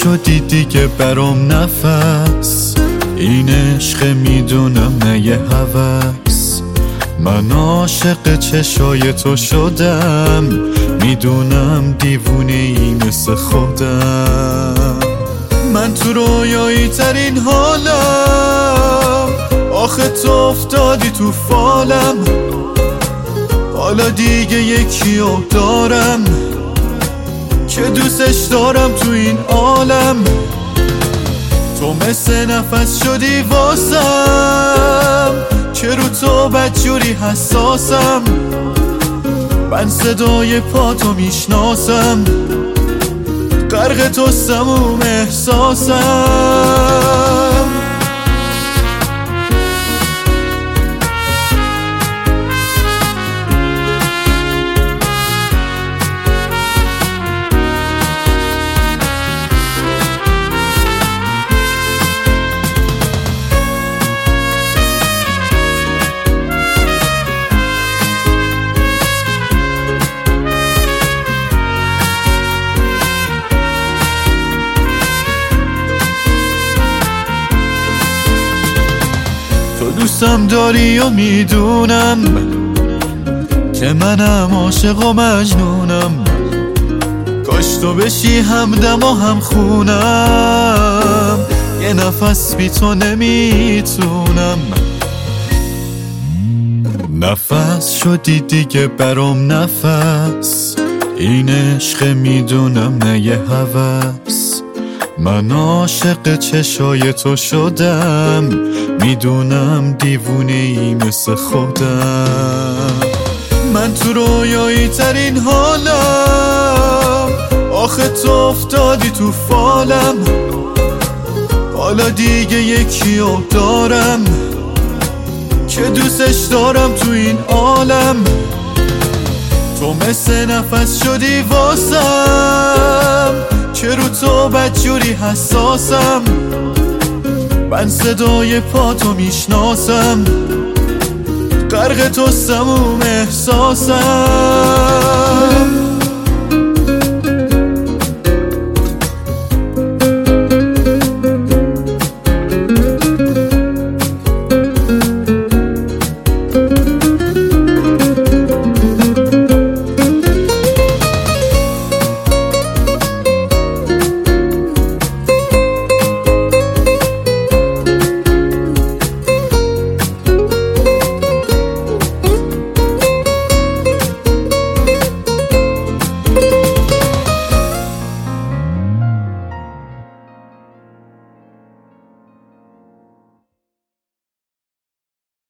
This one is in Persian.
شدی دیگه برام نفس، این عشق میدونم نه یه هوس. من عاشق چشای تو شدم، میدونم دیوونه ای مثل خودم. من تو رویایی ترین حالم، آخه تو افتادی تو فالم. حالا دیگه یکیو دارم که دوستش دارم تو این عالم. تو مثل نفس شدی واسم، که رو تو بدجوری حساسم. من صدای پاتو میشناسم، غرق تو سموم احساسم. دوستم داری و میدونم که منم عاشق و مجنونم. کاش تو بشی همدم و هم خونم، یه نفس بی تو نمیتونم. نفس شدی دیگه برام نفس، این عشق میدونم نه یه هوس. من عاشق چشای تو شدم، میدونم دیوونه ای مثل خودم. من تو رویایی ترین حالم، آخه تو افتادی تو فالم. حالا دیگه یکیو دارم که دوستش دارم تو این عالم. تو مثل نفس شدی واسم، که رو تو بدجوری حساسم. من صدای پاتو میشناسم، غرق تو سموم احساسم.